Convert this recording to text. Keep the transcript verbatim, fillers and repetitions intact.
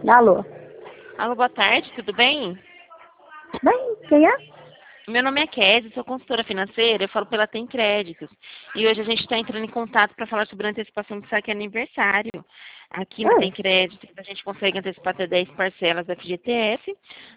Alô? Alô, boa tarde, tudo bem? Bem, quem é? Meu nome é Kézia, sou consultora financeira, eu falo pela Tem Créditos. E hoje a gente está entrando em contato para falar sobre a antecipação do saque aniversário. Aqui na Hum, Tem Crédito, a gente consegue antecipar até dez parcelas da F G T F,